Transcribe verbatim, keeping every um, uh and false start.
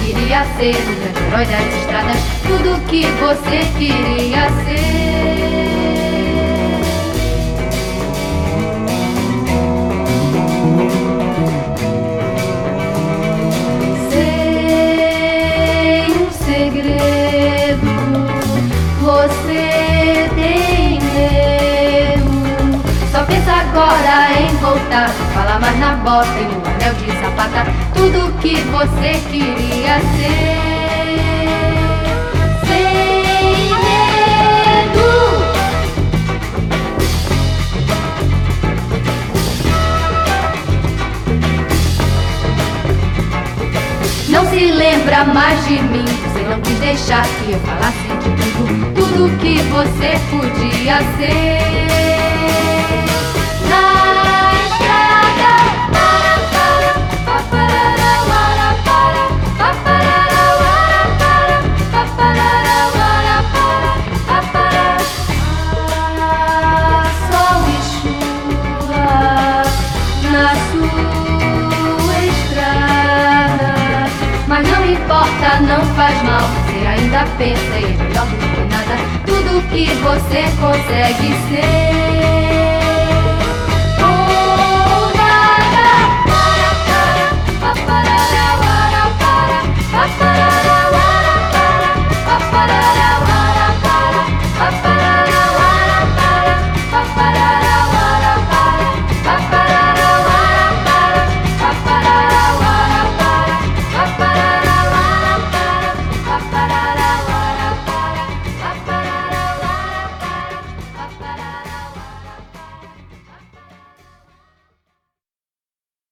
queria ser, o grande herói das estradas, tudo que você queria ser. Sei um segredo, você tem medo. Só pensa agora em voltar, fala mais na bota e no anel de sapata, tudo que você queria ser. Sem medo. Não se lembra mais de mim, você não quis deixar que eu falasse de tudo, tudo que você podia ser. Na estrada, para, para, paparara, para, para, paparara, para, para, paparara, para, para, ah, sol e chuva na sua estrada. Mas não importa, não faz mal, você ainda pensa e é melhor do que nada, tudo que você consegue ser.